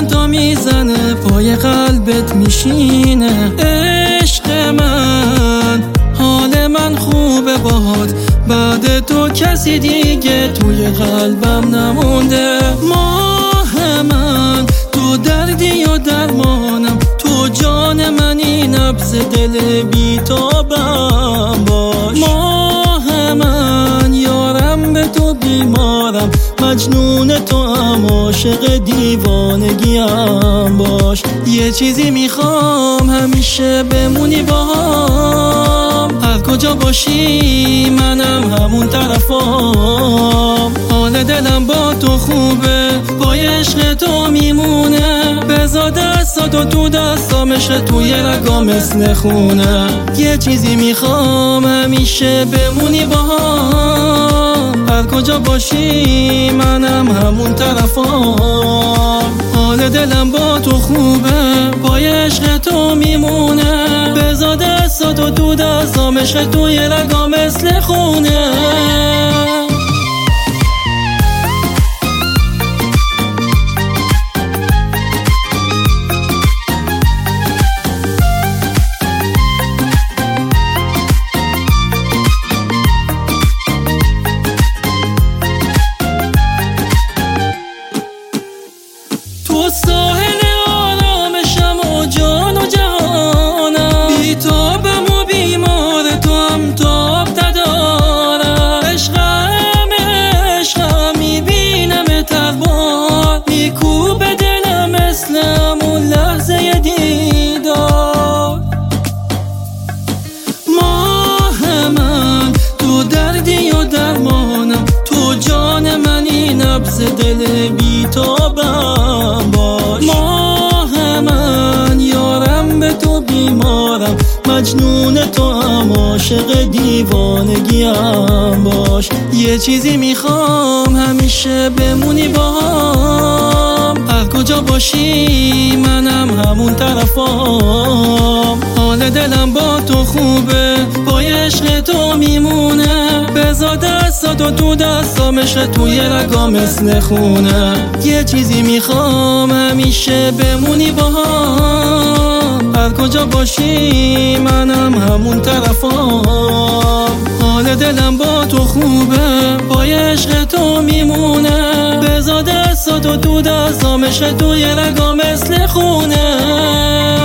صدا میزنه پای قلبت میشینه. عشق من حال من خوبه باهات، بعد تو کسی دیگه توی قلبم نمونده. ماه من تو دردی و درمانم، تو جان منی نبض دل بیتابم باش. ماه من یارم به تو بیمارم، مجنون تو هم عاشق دیوانگیم باش. یه چیزی میخوام همیشه بمونی باهام، هر کجا باشی منم همون طرفام. حال دلم با تو خوبه، پای عشق تو میمونه. بذار دستاتو تو دستام، عشق توی رگام مثل خونه. یه چیزی میخوام همیشه بمونی باهام، هر کجا باشی منم همون طرفام. حال دلم با تو خوبه، پای عشق تو میمونه. بذار دستاتو تو دستام، عشق توی رگام مثل خونه. تو ساحل آرامشم و جان و جهانم، بیتابم و بیمار تو هم تاب ندارم. عشقم میبینم تربار، میکوبه دلم مثل همون لحظه دیدار. ماه من تو دردی و درمانم، تو جان منی نبض دل بیتابم باش. ماه من یارم به تو بیمارم، مجنون تو هم عاشق دیوانگیم باش. یه چیزی میخوام همیشه بمونی باهام، هر کجا باشی منم همون طرفام. حال دلم با تو خوبه، پای عشق تو میمونه. بذار دستاتو تو دستام، عشق توی رگام مثل خونه. یه چیزی میخوام همیشه بمونی باهام، هر کجا باشی منم همون طرفام. حال دلم با تو خوبه، پای عشق تو میمونه. بذار دستاتو تو دستام، عشق توی رگام مثل خونه.